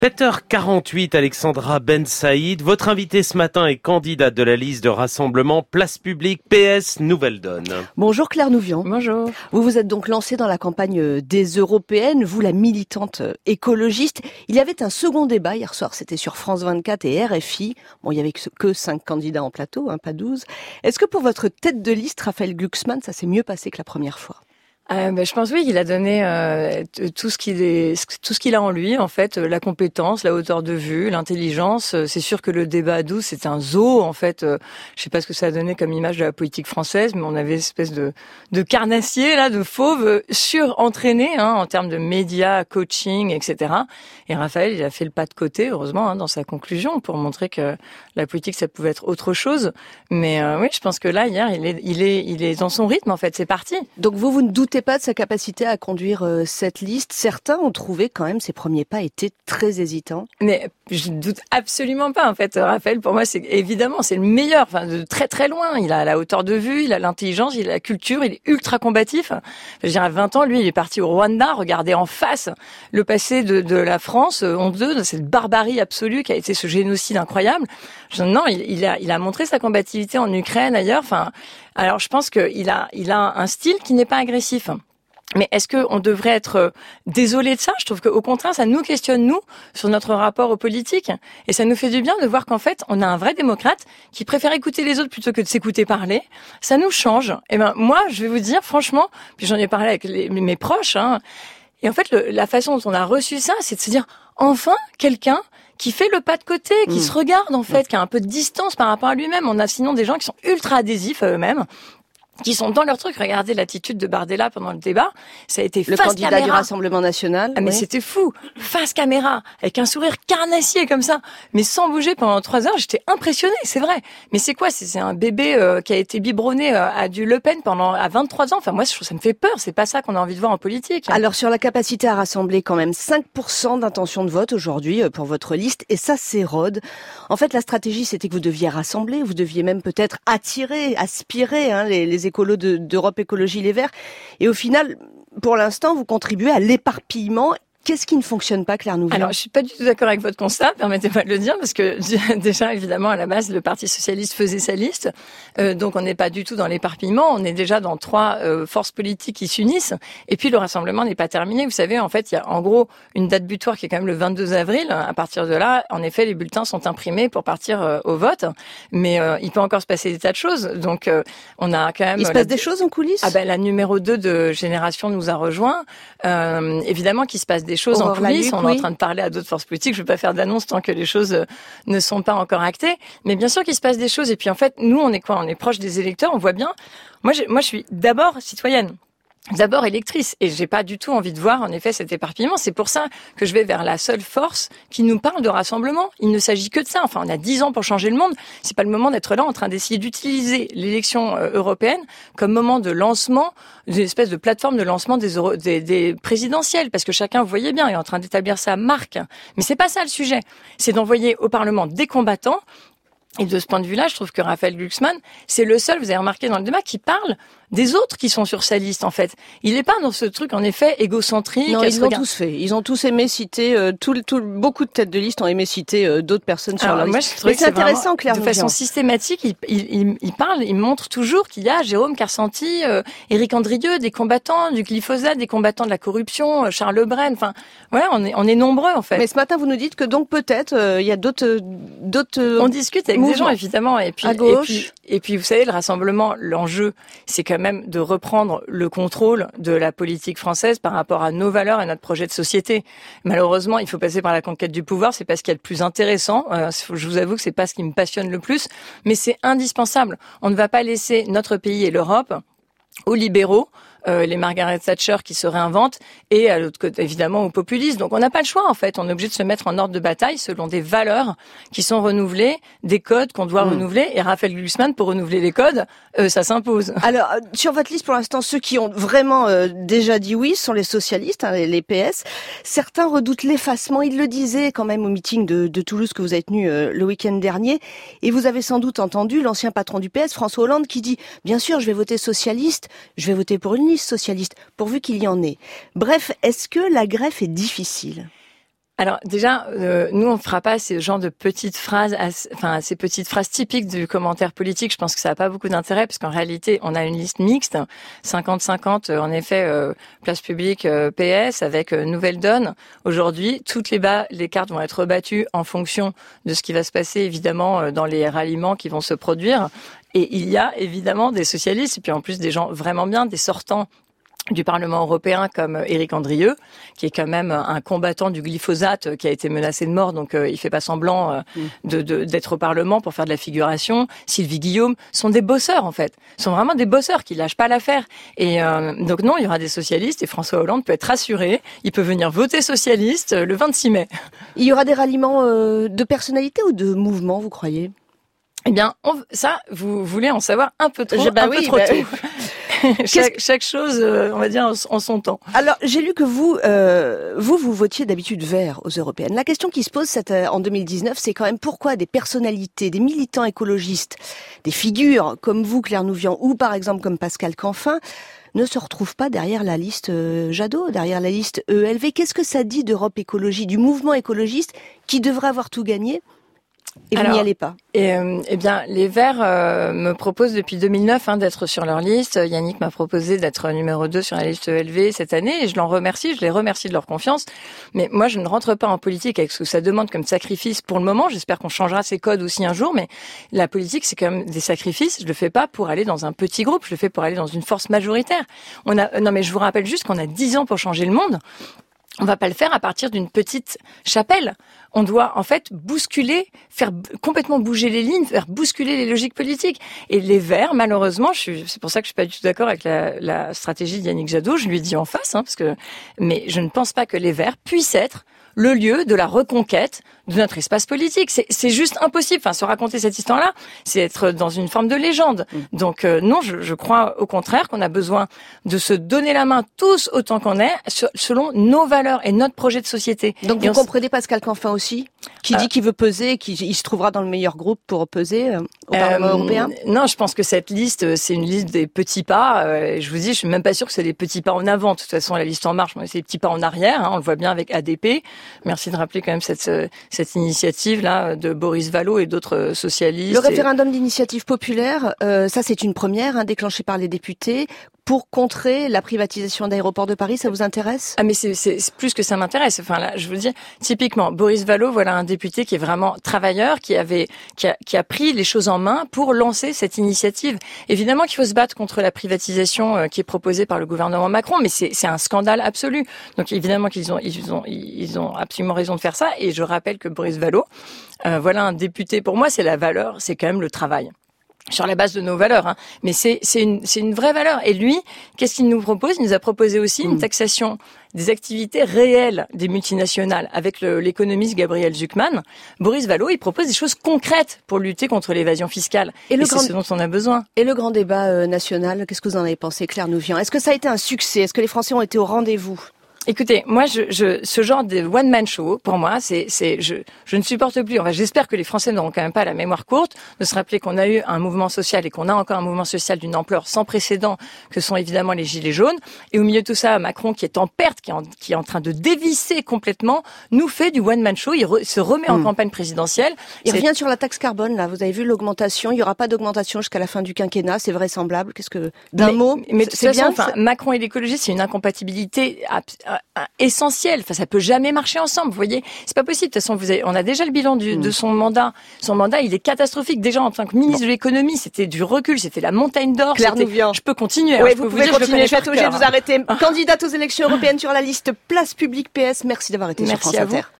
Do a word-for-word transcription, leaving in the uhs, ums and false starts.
sept heures quarante-huit, Alexandra Ben Saïd. Votre invitée ce matin est candidate de la liste de rassemblement Place Publique P S Nouvelle Donne. Bonjour Claire Nouvian. Bonjour. Vous vous êtes donc lancée dans la campagne des européennes, vous la militante écologiste. Il y avait un second débat hier soir, c'était sur France vingt-quatre et R F I. Bon, il y avait que cinq candidats en plateau, hein, pas douze. Est-ce que pour votre tête de liste, Raphaël Glucksmann, ça s'est mieux passé que la première fois ? Euh, ben, je pense oui qu'il a donné euh, tout ce qu'il est, tout ce qu'il a en lui en fait, la compétence, la hauteur de vue, l'intelligence. C'est sûr que le débat à douze c'était un zoo en fait. Euh, je sais pas ce que ça a donné comme image de la politique française, mais on avait une espèce de de carnassier là, de fauve surentraîné hein, en termes de médias, coaching, et cetera. Et Raphaël il a fait le pas de côté heureusement hein, dans sa conclusion pour montrer que la politique ça pouvait être autre chose. Mais euh, oui, je pense que là hier il est il est il est dans son rythme en fait. C'est parti. Donc vous vous ne doutez pas de sa capacité à conduire euh, cette liste. Certains ont trouvé quand même ses premiers pas étaient très hésitants. Mais je ne doute absolument pas en fait. Raphaël, pour moi, c'est évidemment c'est le meilleur, enfin de très très loin. Il a la hauteur de vue, il a l'intelligence, il a la culture, il est ultra combatif. Je veux dire, à vingt ans, lui, il est parti au Rwanda, regarder en face le passé de, de la France, honteux, de cette barbarie absolue qui a été ce génocide incroyable. Je, non, il, il a il a montré sa combativité en Ukraine, ailleurs. Enfin, alors je pense qu'il a il a un style qui n'est pas agressif. Mais est-ce qu'on devrait être désolé de ça ? Je trouve qu'au contraire, ça nous questionne, nous, sur notre rapport aux politiques. Et ça nous fait du bien de voir qu'en fait, on a un vrai démocrate qui préfère écouter les autres plutôt que de s'écouter parler. Ça nous change. Et ben, moi, je vais vous dire, franchement, puis j'en ai parlé avec les, mes proches, hein, et en fait, le, la façon dont on a reçu ça, c'est de se dire, enfin, quelqu'un qui fait le pas de côté, qui mmh. se regarde, en fait, mmh. qui a un peu de distance par rapport à lui-même. On a sinon des gens qui sont ultra adhésifs à eux-mêmes, qui sont dans leur truc. Regardez l'attitude de Bardella pendant le débat. Ça a été le face candidat caméra. du Rassemblement National. Ah, mais oui. C'était fou. Face caméra. Avec un sourire carnassier comme ça. Mais sans bouger pendant trois heures. J'étais impressionnée, c'est vrai. Mais c'est quoi? C'est, c'est un bébé euh, qui a été biberonné euh, à du Le Pen pendant, à vingt-trois ans. Enfin, moi, ça me fait peur. C'est pas ça qu'on a envie de voir en politique. Alors, sur la capacité à rassembler quand même cinq pour cent d'intention de vote aujourd'hui pour votre liste. Et ça s'érode. En fait, la stratégie, c'était que vous deviez rassembler. Vous deviez même peut-être attirer, aspirer hein, les, les écolos de, d'Europe Écologie Les Verts. Et au final, pour l'instant, vous contribuez à l'éparpillement. Qu'est-ce qui ne fonctionne pas, Claire Nouvian ? Alors, je suis pas du tout d'accord avec votre constat, permettez-moi de le dire, parce que déjà, évidemment, à la base, le Parti socialiste faisait sa liste, euh, donc on n'est pas du tout dans l'éparpillement, on est déjà dans trois euh, forces politiques qui s'unissent, et puis le rassemblement n'est pas terminé. Vous savez, en fait, il y a en gros une date butoir qui est quand même le vingt-deux avril. À partir de là, en effet, les bulletins sont imprimés pour partir euh, au vote, mais euh, il peut encore se passer des tas de choses. Donc, euh, on a quand même... Il se passe la... des choses en coulisses ? Ah ben, la numéro deux de Génération nous a rejoint. Euh, évidemment qu'il se passe des des choses Aurore en coulisses, Laluc, on est oui. en train de parler à d'autres forces politiques, je ne veux pas faire d'annonce tant que les choses ne sont pas encore actées, mais bien sûr qu'il se passe des choses, et puis en fait, nous, on est quoi ? On est proche des électeurs, on voit bien, moi, je, moi, je suis d'abord citoyenne. D'abord électrice, et j'ai pas du tout envie de voir en effet cet éparpillement. C'est pour ça que je vais vers la seule force qui nous parle de rassemblement. Il ne s'agit que de ça. Enfin, on a dix ans pour changer le monde. C'est pas le moment d'être là en train d'essayer d'utiliser l'élection européenne comme moment de lancement, d'une espèce de plateforme de lancement des, euro, des, des présidentielles, parce que chacun, vous voyez bien, est en train d'établir sa marque. Mais c'est pas ça le sujet. C'est d'envoyer au Parlement des combattants. Et de ce point de vue-là, je trouve que Raphaël Glucksmann, c'est le seul, vous avez remarqué dans le débat, qui parle des autres qui sont sur sa liste, en fait. Il n'est pas dans ce truc, en effet, égocentrique. Non, ils l'ont regarde... tous fait. Ils ont tous aimé citer, euh, tout, tout, beaucoup de têtes de liste ont aimé citer euh, d'autres personnes sur leur liste. Mais c'est intéressant, Claire. De façon systématique, il, il, il parle, il montre toujours qu'il y a Jérôme Carsanti, euh, Éric Andrieux, des combattants du glyphosate, des combattants de la corruption, euh, Charles Brenne. Enfin, voilà, on est, on est nombreux, en fait. Mais ce matin, vous nous dites que donc peut-être, euh, il y a d'autres, d'autres. Euh, on discute avec mouvements. Des gens, évidemment. Et puis, à gauche. Et puis, et puis, vous savez, le rassemblement, l'enjeu, c'est quand même de reprendre le contrôle de la politique française par rapport à nos valeurs et notre projet de société. Malheureusement, il faut passer par la conquête du pouvoir, c'est pas ce qu'il y a de plus intéressant. Euh, je vous avoue que c'est pas ce qui me passionne le plus, mais c'est indispensable. On ne va pas laisser notre pays et l'Europe aux libéraux, euh, les Margaret Thatcher qui se réinventent, et à l'autre côté, évidemment, aux populistes. Donc on n'a pas le choix, en fait. On est obligé de se mettre en ordre de bataille selon des valeurs qui sont renouvelées, des codes qu'on doit mmh. renouveler. Et Raphaël Glucksmann, pour renouveler les codes, euh, ça s'impose. Alors, sur votre liste, pour l'instant, ceux qui ont vraiment euh, déjà dit oui sont les socialistes, hein, les, les P S. Certains redoutent l'effacement. Ils le disaient quand même au meeting de, de Toulouse que vous avez tenu euh, le week-end dernier. Et vous avez sans doute entendu l'ancien patron du P S, François Hollande, qui dit « Bien sûr, je vais voter socialiste, je vais voter pour une liste socialiste, pourvu qu'il y en ait. » Bref, est-ce que la greffe est difficile ? Alors déjà, euh, nous on fera pas ce genre de petites phrases, enfin ces petites phrases typiques du commentaire politique. Je pense que ça n'a pas beaucoup d'intérêt parce qu'en réalité, on a une liste mixte, cinquante cinquante en effet, euh, place publique, euh, P S avec euh, Nouvelle Donne. Aujourd'hui, toutes les bas, les cartes vont être rebattues en fonction de ce qui va se passer évidemment euh, dans les ralliements qui vont se produire. Et il y a évidemment des socialistes et puis en plus des gens vraiment bien, des sortants du Parlement européen comme Éric Andrieux, qui est quand même un combattant du glyphosate qui a été menacé de mort, donc euh, il fait pas semblant euh, de, de, d'être au Parlement pour faire de la figuration. Sylvie Guillaume sont des bosseurs en fait, sont vraiment des bosseurs qui lâchent pas l'affaire. Et euh, donc non, il y aura des socialistes et François Hollande peut être rassuré, il peut venir voter socialiste le vingt-six mai. Il y aura des ralliements euh, de personnalités ou de mouvements, vous croyez ? Eh bien, on, ça, vous voulez en savoir un peu trop, Je, bah un oui, peu trop bah, tôt. chaque, chaque chose, euh, on va dire, en, en son temps. Alors, j'ai lu que vous, euh, vous, vous votiez d'habitude vert aux européennes. La question qui se pose cette, en deux mille dix-neuf, c'est quand même pourquoi des personnalités, des militants écologistes, des figures comme vous, Claire Nouvian, ou par exemple comme Pascal Canfin, ne se retrouvent pas derrière la liste euh, Jadot, derrière la liste E L V. Qu'est-ce que ça dit d'Europe Écologie, du mouvement écologiste qui devrait avoir tout gagné ? Et vous n'y allez pas. Et, euh, eh bien, les Verts euh, me proposent depuis deux mille neuf hein, d'être sur leur liste. Yannick m'a proposé d'être numéro deux sur la liste E L V cette année et je l'en remercie, je les remercie de leur confiance. Mais moi, je ne rentre pas en politique avec ce que ça demande comme sacrifice pour le moment. J'espère qu'on changera ces codes aussi un jour, mais la politique, c'est quand même des sacrifices. Je le fais pas pour aller dans un petit groupe, je le fais pour aller dans une force majoritaire. On a, non mais je vous rappelle juste qu'on a dix ans pour changer le monde. On va pas le faire à partir d'une petite chapelle. On doit en fait bousculer, faire complètement bouger les lignes, faire bousculer les logiques politiques. Et les Verts, malheureusement, je suis, c'est pour ça que je suis pas du tout d'accord avec la, la stratégie de Yannick Jadot. Je lui ai dit en face, hein, parce que, mais je ne pense pas que les Verts puissent être le lieu de la reconquête de notre espace politique. C'est, c'est juste impossible. Enfin, se raconter cette histoire-là, c'est être dans une forme de légende. Mmh. Donc euh, non, je, je crois au contraire qu'on a besoin de se donner la main tous autant qu'on est, selon nos valeurs et notre projet de société. Donc et vous comprenez s... Pascal Canfin aussi, qui euh... dit qu'il veut peser, qu'il se trouvera dans le meilleur groupe pour peser euh, au Parlement euh, européen. Non, je pense que cette liste, c'est une liste des petits pas. Euh, je vous dis, je suis même pas sûre que c'est des petits pas en avant. De toute façon, la liste En Marche, c'est des petits pas en arrière. Hein, on le voit bien avec A D P. Merci de rappeler quand même cette cette initiative là de Boris Vallaud et d'autres socialistes. Le référendum et... d'initiative populaire, euh, ça c'est une première, hein, déclenchée par les députés pour contrer la privatisation d'Aéroports de Paris. Ça vous intéresse ? Ah mais c'est, c'est, c'est plus que ça m'intéresse. Enfin là, je veux dire, typiquement Boris Vallaud, voilà un député qui est vraiment travailleur, qui avait, qui a, qui a pris les choses en main pour lancer cette initiative. Évidemment qu'il faut se battre contre la privatisation euh, qui est proposée par le gouvernement Macron, mais c'est, c'est un scandale absolu. Donc évidemment qu'ils ont, ils ont, ils ont absolument raison de faire ça. Et je rappelle que Boris Vallaud, euh, voilà un député. Pour moi, c'est la valeur, c'est quand même le travail. Sur la base de nos valeurs, hein. Mais c'est, c'est une, c'est une vraie valeur. Et lui, qu'est-ce qu'il nous propose ? Il nous a proposé aussi mmh. une taxation des activités réelles des multinationales avec le, l'économiste Gabriel Zucman. Boris Vallaud, il propose des choses concrètes pour lutter contre l'évasion fiscale. Et, le et grand... c'est ce dont on a besoin. Et le grand débat euh, national, qu'est-ce que vous en avez pensé, Claire Nouvian ? Est-ce que ça a été un succès ? Est-ce que les Français ont été au rendez-vous ? Écoutez, moi, je, je, ce genre de one-man show, pour moi, c'est, c'est, je, je ne supporte plus. Enfin, j'espère que les Français n'auront quand même pas la mémoire courte de se rappeler qu'on a eu un mouvement social et qu'on a encore un mouvement social d'une ampleur sans précédent, que sont évidemment les Gilets jaunes. Et au milieu de tout ça, Macron, qui est en perte, qui est en, qui est en train de dévisser complètement, nous fait du one-man show. Il re, se remet mmh. en campagne présidentielle. Il c'est... revient sur la taxe carbone, là. Vous avez vu l'augmentation. Il n'y aura pas d'augmentation jusqu'à la fin du quinquennat. C'est vraisemblable. Qu'est-ce que, d'un mais, mot, mais de toute façon, enfin, Macron et l'écologie, c'est une incompatibilité essentielle. Enfin, ça peut jamais marcher ensemble. Vous voyez, c'est pas possible. De toute façon, vous avez, on a déjà le bilan du, mmh. de son mandat. Son mandat, il est catastrophique. Déjà, en tant que ministre bon. de l'économie, c'était du recul, c'était la montagne d'or. Claire Nouvian. Je peux continuer. Oui, hein, vous peux pouvez vous dire, continuer. Je suis obligée de vous arrêter. Candidate aux élections européennes sur la liste Place Publique P S. Merci d'avoir été Merci sur France Inter.